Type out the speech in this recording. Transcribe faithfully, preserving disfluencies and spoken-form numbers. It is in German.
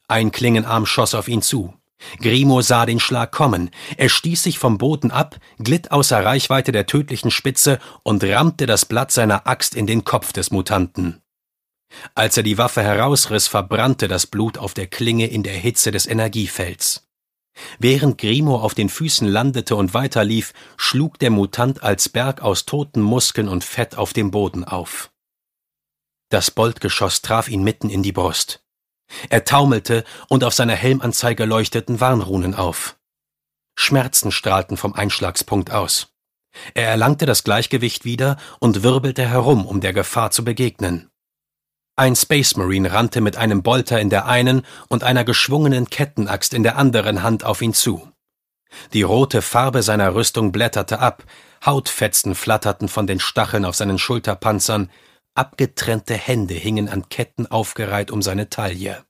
Ein Klingenarm schoss auf ihn zu. Grimo sah den Schlag kommen. Er stieß sich vom Boden ab, glitt außer Reichweite der tödlichen Spitze und rammte das Blatt seiner Axt in den Kopf des Mutanten. Als er die Waffe herausriss, verbrannte das Blut auf der Klinge in der Hitze des Energiefelds. Während Grimo auf den Füßen landete und weiterlief, schlug der Mutant als Berg aus toten Muskeln und Fett auf dem Boden auf. Das Boltgeschoss traf ihn mitten in die Brust. Er taumelte und auf seiner Helmanzeige leuchteten Warnrunen auf. Schmerzen strahlten vom Einschlagspunkt aus. Er erlangte das Gleichgewicht wieder und wirbelte herum, um der Gefahr zu begegnen. Ein Space Marine rannte mit einem Bolter in der einen und einer geschwungenen Kettenaxt in der anderen Hand auf ihn zu. Die rote Farbe seiner Rüstung blätterte ab, Hautfetzen flatterten von den Stacheln auf seinen Schulterpanzern, abgetrennte Hände hingen an Ketten aufgereiht um seine Taille.